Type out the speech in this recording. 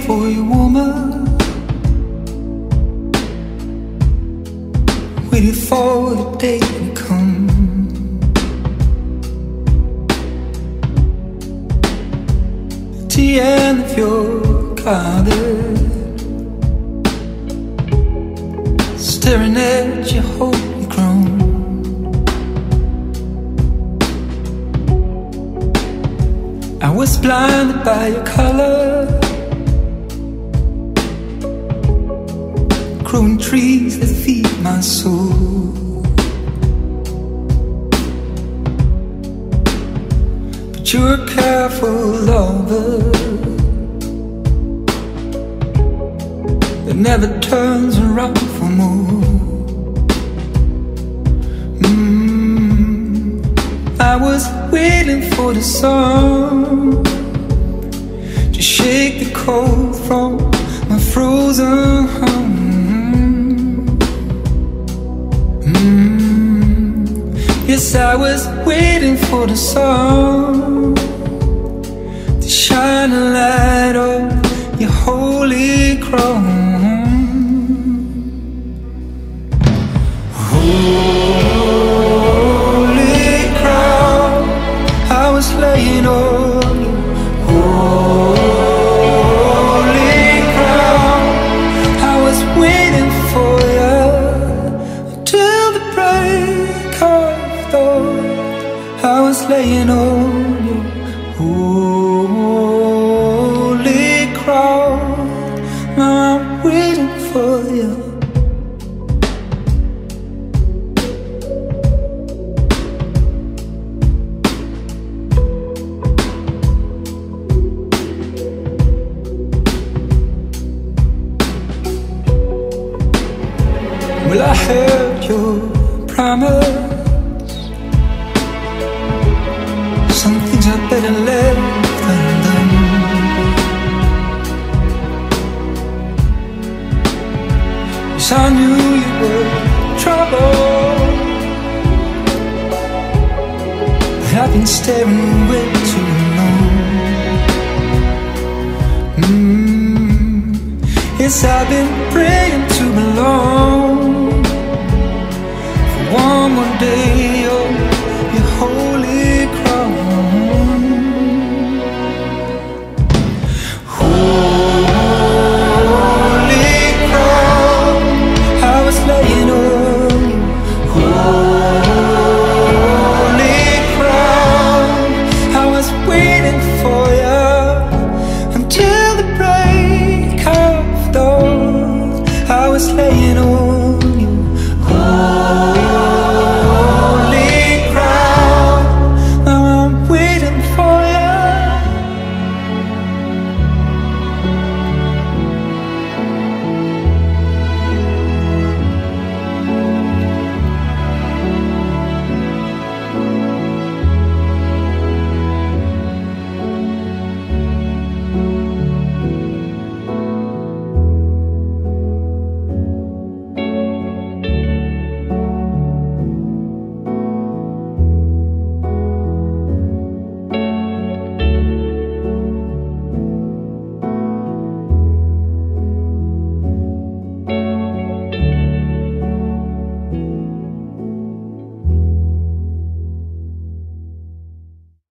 for you, woman. Waiting for the day to come. At the end of your garden, staring at your holy ground. I was blinded by your color, growing trees that feed my soul. But you're a careful lover that never turns around for more. I was waiting for the sun to shake the cold from my frozen home. Yes, I was waiting for the sun to shine a light on your holy crown. Laying on you, holy crown. I was waiting for you till the break of dawn. I was laying on you, holy crown. Now I'm waiting for you. Well, I heard your promise. Some things are better left undone. Yes, I knew you were trouble, but I've been staring way too long. Yes, I've been praying to belong one more day